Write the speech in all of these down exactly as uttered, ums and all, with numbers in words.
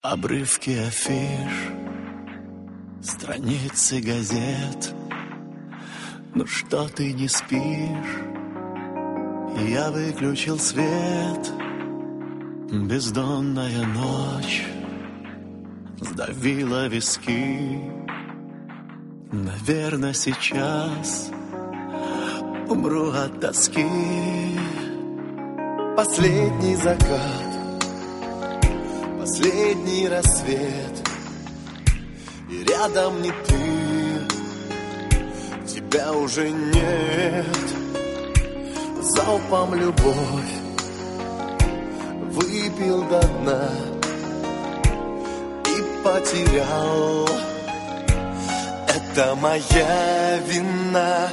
Обрывки афиш, страницы газет. Ну что ты не спишь? Я выключил свет. Бездонная ночь сдавила виски. Наверное, сейчас умру от тоски. Последний закат, последний рассвет, и рядом не ты, тебя уже нет. Залпом любовь выпил до дна и потерял. Это моя вина.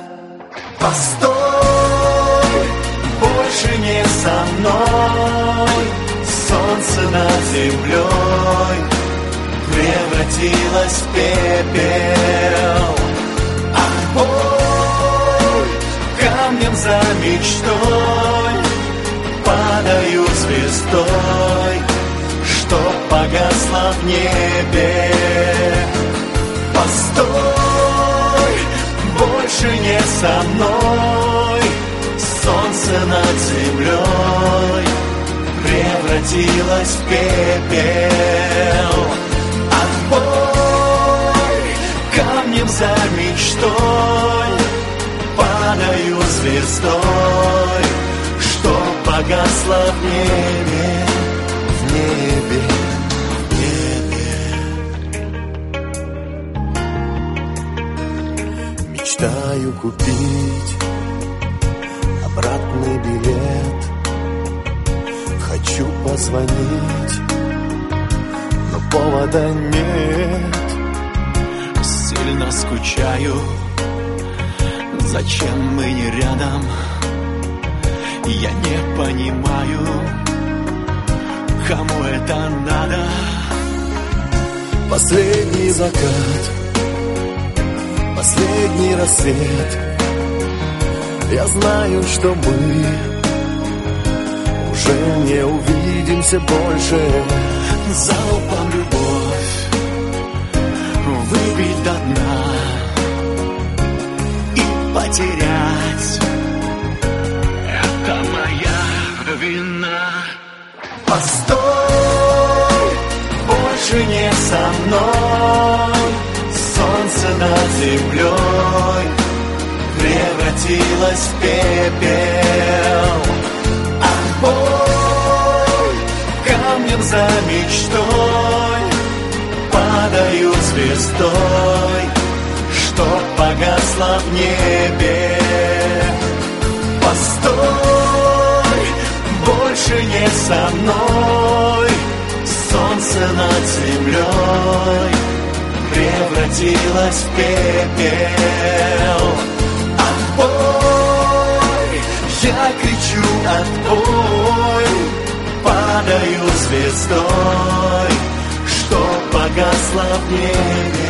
Постой, больше не со мной. Солнце над землей превратилось в пепел. Ах, бой, камнем за мечтой падаю звездой, что погасла в небе. Постой, больше не со мной. Солнце над землей превратилась в пепел. Отбой, камнем за мечтой падаю звездой, что погасла в небе, в небе, в небе. Мечтаю купить обратный билет. Хочу позвонить, но повода нет. Сильно скучаю, зачем мы не рядом? Я не понимаю, кому это надо. Последний закат, последний рассвет. Я знаю, что мы уже не увидимся больше. Залпом любовь выпить до дна и потерять. Это моя вина. Постой, больше не со мной. Солнце над землей превратилось в пепел. Бой, камнем за мечтой падаю звездой, что погасла в небе. Постой, больше не со мной. Солнце над землей превратилось в пепел. Отбой, я кричу отбой, падаю звездой, что погасла в небе.